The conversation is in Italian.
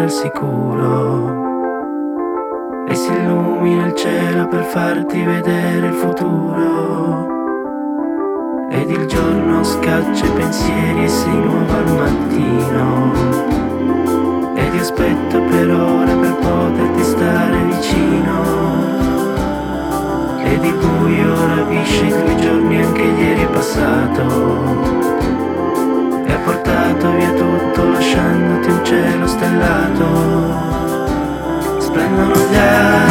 al sicuro e si illumina il cielo per farti vedere il futuro. Ed il giorno scaccia i pensieri e si muove al mattino. Ed io aspetto per ore per poterti stare vicino. Ed il buio rapisce i tuoi giorni, anche ieri è passato, e ha portato via tutto lasciandoti un cielo stellato. Splendono gli